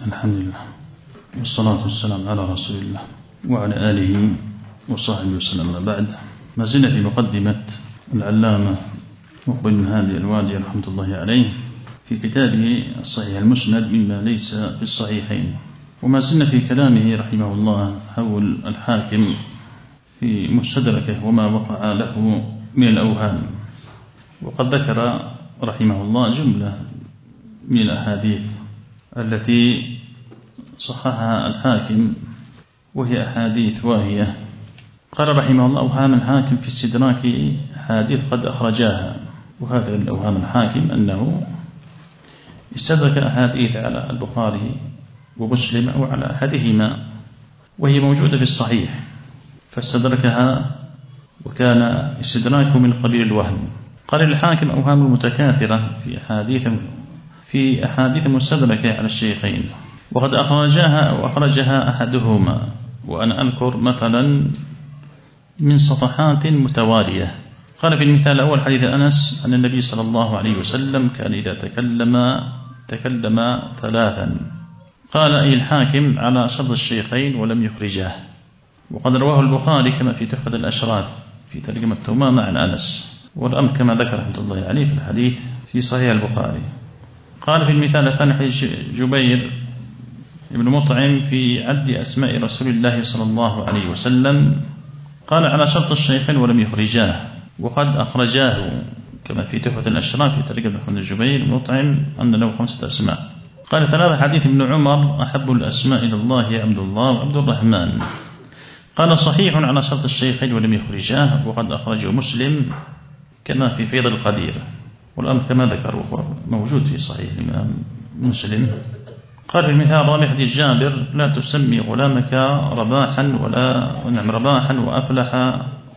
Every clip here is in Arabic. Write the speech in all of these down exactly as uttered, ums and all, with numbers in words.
الحمد لله والصلاة والسلام على رسول الله وعلى آله وصحبه وسلم. بعد، ما زلنا في مقدمة العلامة مقبل بن هادي الوادي رحمة الله عليه في كتابه الصحيح المسند مما ليس في الصحيحين، وما زلنا في كلامه رحمه الله حول الحاكم في مستدركه وما وقع له من الأوهام. وقد ذكر رحمه الله جملة من الأحاديث التي صححها الحاكم وهي أحاديث واهية. قال رحمه الله: أوهام الحاكم في استدراك أحاديث قد أخرجاها. وهذا من أوهام الحاكم أنه استدرك أحاديث على البخاري ومسلم أو على أحدهما وهي موجودة في الصحيح فاستدركها، وكان استدراكه من قبيل الوهم. قال الحاكم: أوهام متكاثرة في أحاديث في أحاديث مستدركة على الشيخين وقد أخرجها أو أخرجها أحدهما. وأنا أذكر مثلا من صفحات متوالية. قال في المثال الأول: حديث أنس أن النبي صلى الله عليه وسلم كان إذا تكلم تكلم ثلاثا. قال أي الحاكم على شرط الشيخين ولم يخرجاه. وقد رواه البخاري كما في تحفة الأشراف في ترجمة ثمامة عن أنس، والأمر كما ذكر رحمة الله عليه في الحديث في صحيح البخاري. قال في المثال الثاني: حديث جبير ابن مطعم في عد أسماء رسول الله صلى الله عليه وسلم. قال على شرط الشيخين ولم يخرجاه، وقد أخرجاه كما في تحفة الأشراف في ترجمة محمد جبير بن مطعم أن له خمسة أسماء. قال ثلاثة: حديث ابن عمر أحب الأسماء إلى الله عبد الله وعبد الرحمن. قال صحيح على شرط الشيخين ولم يخرجاه، وقد أخرجه مسلم كما في فيض القدير، والأمر كما ذكر موجود في صحيح الإمام مسلم. قال في المثال الرابع: حديث جابر لا تسمي غلامك رباحا ولا نعم رباحا وأفلح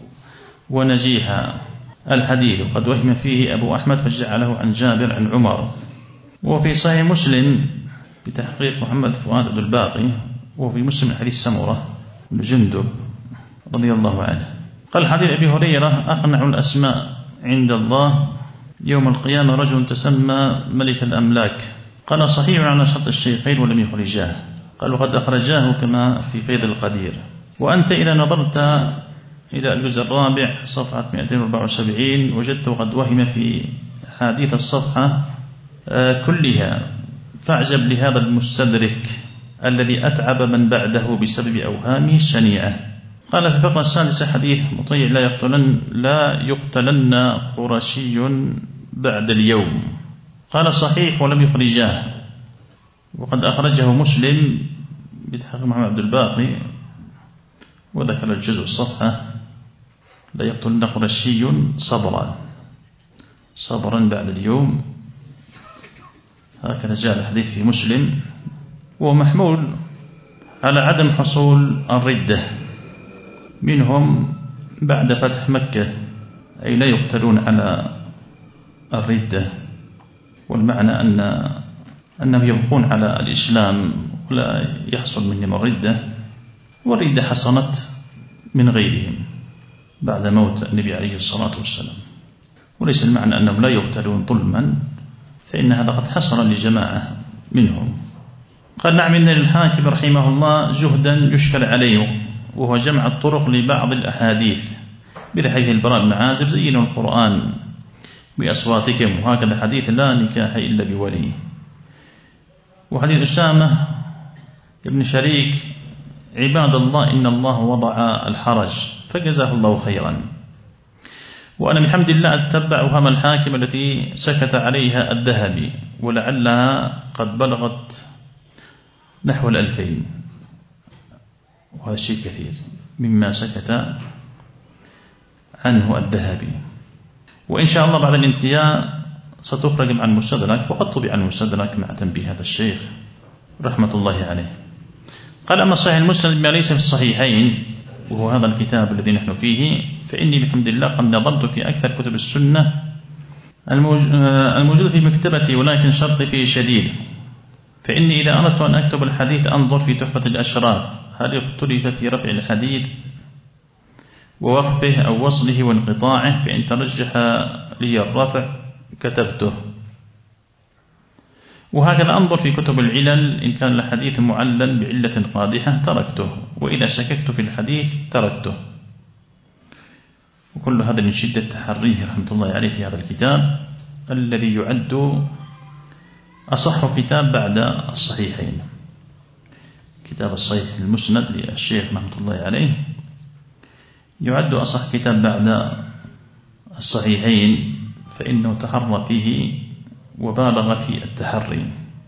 ونجيحا الحديث، وقد وهم فيه أبو أحمد فجعله عن جابر عن عمر. وفي صحيح مسلم بتحقيق محمد فؤاد عبد الباقي، وفي مسلم حديث سمرة بن جندب رضي الله عنه. قال حديث أبي هريرة: أقنع الأسماء عند الله يوم القيامة رجل تسمى ملك الأملاك. قال صحيح على شرط الشيخين ولم يخرجاه. قال وقد أخرجاه كما في فيض القدير. وأنت إذا نظرت إلى الجزء الرابع صفحة مئتين وأربعة وسبعين وجدته قد وهم في حديث الصفحة كلها، فاعجب لهذا المستدرك الذي أتعب من بعده بسبب أوهامه الشنيعة. قال في الفقرة السادسة: حديث مطيع لا يقتلن لا يقتلن قرشي بعد اليوم. قال صحيح ولم يخرجاه، وقد أخرجه مسلم بتحقيق محمد عبد الباقي، وذكر الجزء الصفحة: لا يقتلن قرشي صبرا صبرا بعد اليوم. هكذا جاء الحديث في مسلم، ومحمول على عدم حصول الردة منهم بعد فتح مكة، أي لا يقتلون على الردة، والمعنى أن أنهم يبقون على الإسلام ولا يحصل منهم الردة، والردة حصلت من غيرهم بعد موت النبي عليه الصلاة والسلام. وليس المعنى أنهم لا يقتلون ظلما، فإن هذا قد حصل لجماعة منهم. قال نعم إن للحاكم رحمه الله جهدا يشكل عليه، وهو جمع الطرق لبعض الأحاديث بحيث البراء بن عازب زينوا القرآن بأصواتكم، وهكذا حديث لا نكاح إلا بولي، وحديث أسامة ابن شريك عباد الله إن الله وضع الحرج فجزاه الله خيرا. وأنا بحمد الله أتتبع أوهام الحاكم التي سكت عليها الذهبي، ولعلها قد بلغت نحو الألفين، وهذا الشيء كثير مما سكت عنه الذهبي. وإن شاء الله بعد الانتهاء ستخرج عن المستدرك، وقد طبع عن المستدرك مع تنبيه هذا الشيخ رحمة الله عليه. قال أما صحيح المسند ما ليس في الصحيحين، وهو هذا الكتاب الذي نحن فيه، فإني بحمد الله قد نظرت في أكثر كتب السنة الموجودة في مكتبتي، ولكن شرطي فيه شديد، فإني إذا أردت أن أكتب الحديث أنظر في تحفة الأشراف هل اختلف في رفع الحديث ووقفه أو وصله وانقطاعه، فإن ترجح لي الرفع كتبته. وهكذا أنظر في كتب العلل، إن كان الحديث معلل بعلة قادحة تركته، وإذا شككت في الحديث تركته. وكل هذا من شدة تحريه رحمة الله عليه في هذا الكتاب الذي يعد أصح كتاب بعد الصحيحين، كتاب الصحيح المسند للشيخ رحمة الله عليه يعد أصح كتاب بعد الصحيحين، فإنه تحرى فيه وبالغ في التحري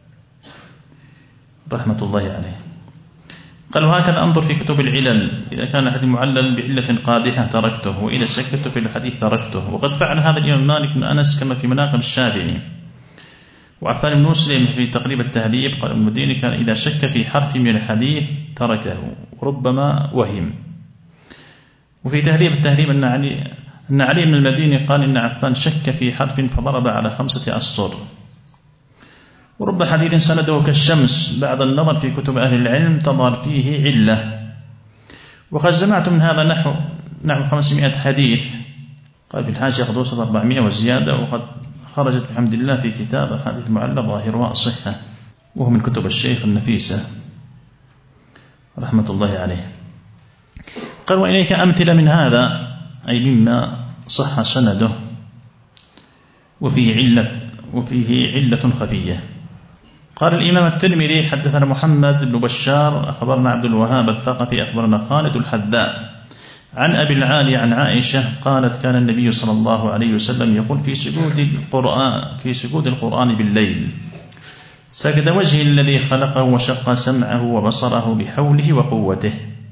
رحمة الله عليه. قال وهكذا أنظر في كتب العلل، إذا كان الحديث معلل بعلة قادحة تركته، وإذا شككت في الحديث تركته. وقد فعل هذا الإمام مالك بن أنس كما في مناقب الشافعي. وعفان بن مسلم في تقريب التهذيب قال المديني كان إذا شك في حرف من الحديث تركه وربما وهم. وفي تهذيب التهذيب أن علي أن علي بن المديني قال إن عفان شك في حرف فضرب على خمسة أسطر. ورب حديث سنده كالشمس بعد النظر في كتب أهل العلم تظهر فيه علة. وقد جمعت من هذا نحو نحو خمسمائة حديث، قال في الحاشية قد وصل أربعمائة وزيادة، وقد خرجت بحمد الله في كتاب حديث معلّى ظاهرها الصحة، وهو من كتب الشيخ النفيسة رحمة الله عليه. قال وإليك أمثلة من هذا، أي مما صح سنده وفيه علة وفيه علة خفية. قال الإمام الترمذي حدثنا محمد بن بشار أخبرنا عبد الوهاب الثقفي أخبرنا خالد الحذاء عن أبي العالي عن عائشة قالت كان النبي صلى الله عليه وسلم يقول في سجود القرآن في سجود القرآن بالليل سجد وجهه الذي خلقه وشق سمعه وبصره بحوله وقوته.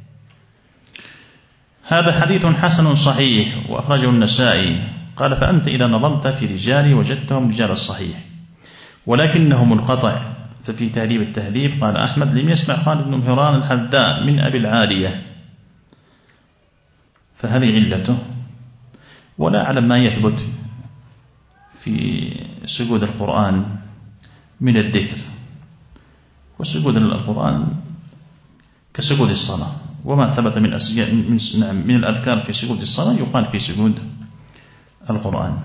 هذا حديث حسن صحيح وأخرجه النسائي. قال فأنت إذا نظرت في رجال وجدتهم رجال الصحيح ولكنه منقطع. ففي تهذيب التهذيب قال أحمد لم يسمع خالد بن مهران الحذاء من أبي العالية، فهذه علته. ولا أعلم ما يثبت في سجود القرآن من الذكر، وسجود القرآن كسجود الصلاة، وما ثبت من من من الأذكار في سجود الصلاة يقال في سجود القرآن.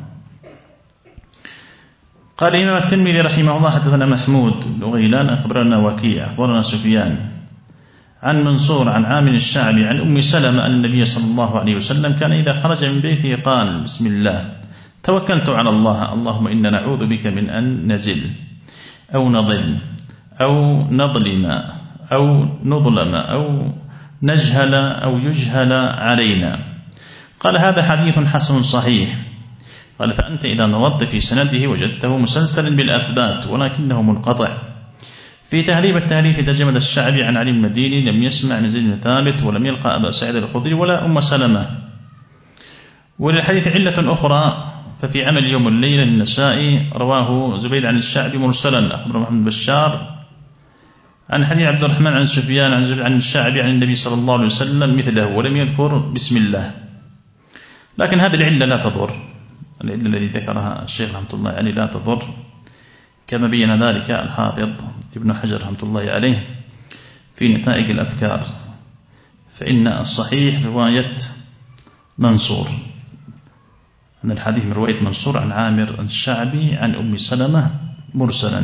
قال الإمام الترمذي رحمه الله حدثنا محمود بن غيلان أخبرنا وكيع أخبرنا سفيان عن منصور عن عامر الشعبي عن أم سلمة أن النبي صلى الله عليه وسلم كان إذا خرج من بيته قال بسم الله توكلت على الله اللهم إنا نعوذ بك من أن نزل أو نضل أو نظلم أو نظلم أو نجهل أو يجهل علينا. قال هذا حديث حسن صحيح. قال فأنت إذا نظرت في سنده وجدته مسلسلا بالأثبات ولكنه منقطع. في تهذيب التهذيب في ترجمة الشعبي عن علي المديني لم يسمع من زيد بن ثابت ولم يلقى أبا سعيد الخدري ولا أم سلمة. وللحديث علة أخرى ففي عمل يوم الليلة للنسائي رواه زبيد عن الشعبي مرسلا أخبر محمد بشار عن حديث عبد الرحمن عن سفيان عن زبيد عن الشعبي عن النبي صلى الله عليه وسلم مثله ولم يذكر بسم الله. لكن هذه العلة لا تضر، العلة الذي ذكرها الشيخ رحمة الله عليه لا تضر، كما بين ذلك الحافظ ابن حجر رحمة الله عليه في نتائج الأفكار. فإن الصحيح رواية منصور، أن الحديث من رواية منصور عن عامر الشعبي عن أم سلمة مرسلا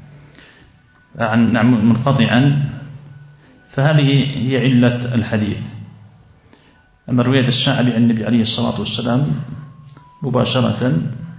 عن منقطعا، فهذه هي علة الحديث. أما رواية الشعبي عن النبي عليه الصلاة والسلام مباشرة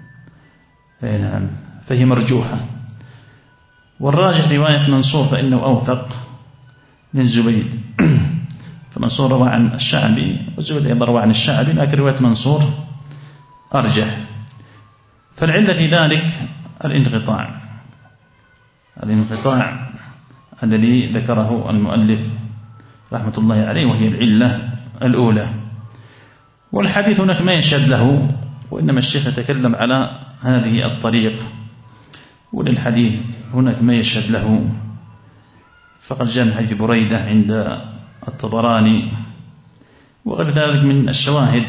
فهي مرجوحة. والراجح رواية منصور فإنه أوثق من زبيد، فمنصور روى عن الشعبي وزبيد أيضا روى عن الشعبي، لكن رواية منصور أرجح. فالعلة في ذلك الانقطاع الانقطاع الذي ذكره المؤلف رحمة الله عليه، وهي العلة الأولى. والحديث هناك ما يشهد له، وإنما الشيخ يتكلم على هذه الطريق، وللحديث هناك ما يشهد له. فقد جاء من حديث بريدة عند الطبراني وغير ذلك من الشواهد.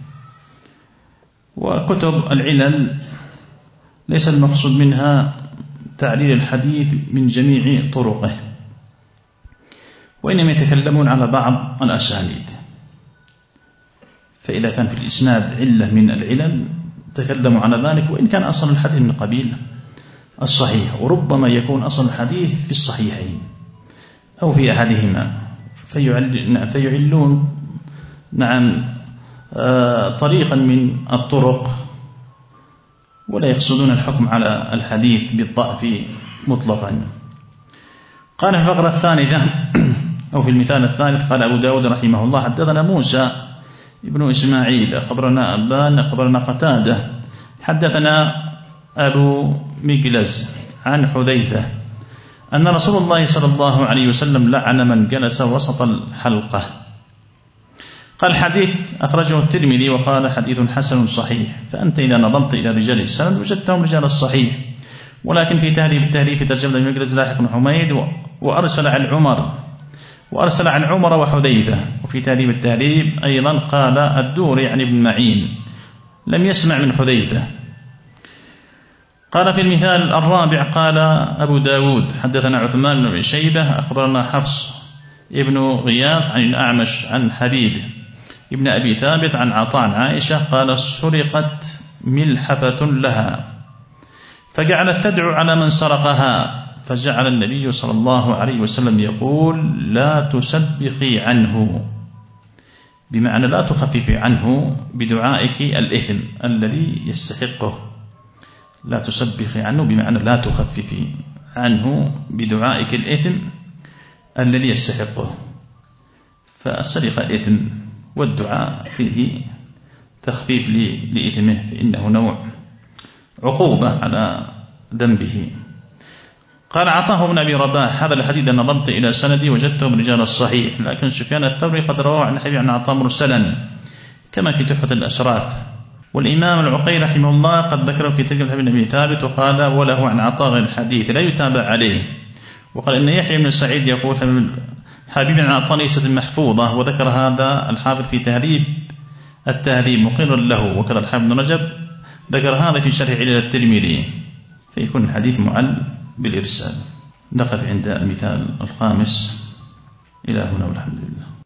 وكتب العلل ليس المقصود منها تعليل الحديث من جميع طرقه، وإنما يتكلمون على بعض الأسانيد. فإذا كان في الإسناد علة من العلل تكلموا على ذلك، وإن كان أصل الحديث من قبيل الصحيح، وربما يكون أصل الحديث في الصحيحين أو في أحدهما، فيعلون نعم طريقا من الطرق ولا يقصدون الحكم على الحديث بالضعف مطلقا. قال في الفقرة الثالثة أو في المثال الثالث قال أبو داود رحمه الله حدثنا موسى ابن إسماعيل أخبرنا أبان أخبرنا قتادة حدثنا أبو مجلز عن حذيفة أن رسول الله صلى الله عليه وسلم لعن من جلس وسط الحلقة. قال الحديث أخرجه الترمذي وقال حديث حسن صحيح. فأنت إذا نظرت إلى رجال السند وجدتهم رجال الصحيح، ولكن في تهذيب التهذيب في ترجمة ابن مجلز لاحق بن حميد وأرسل عن عمر وأرسل عن عمر وحذيفة. وفي تهذيب التهذيب أيضا قال الدوري عن ابن معين لم يسمع من حذيفة. قال في المثال الرابع قال أبو داود حدثنا عثمان بن شيبة أخبرنا حفص ابن غياث عن الأعمش عن حبيب ابن أبي ثابت عن عطاء عن عائشة قال سرقت ملحفة لها فجعلت تدعو على من سرقها، فجعل النبي صلى الله عليه وسلم يقول لا تسبقي عنه، بمعنى لا تخففي عنه بدعائك الإثم الذي يستحقه. لا تسبقي عنه بمعنى لا تخففي عنه بدعائك الإثم الذي يستحقه. فالسرقة إثم والدعاء فيه تخفيف لإثمه، فإنه نوع عقوبة على ذنبه. قال عطاه بن أبي رباح هذا الحديث نظرت إلى سندي وجدته من رجال الصحيح، لكن سفيان الثوري قد رواه عن حبيب عن عطاء مرسلا كما في تحفة الأشراف. والإمام العقيل رحمه الله قد ذكره في تلك الحديث بن أبي ثابت وقال وله عن عطاء غير الحديث لا يتابع عليه. وقال إن يحيى بن سعيد يقول حبيب عن عطاء ليست محفوظة، وذكر هذا الحافظ في تهذيب التهذيب مقرا له، وكذا الحافظ بن رجب ذكر هذا في شرح علل الترمذي، فيكون الحديث معل بالإرسال. نقف عند المثال الخامس. إلى هنا والحمد لله.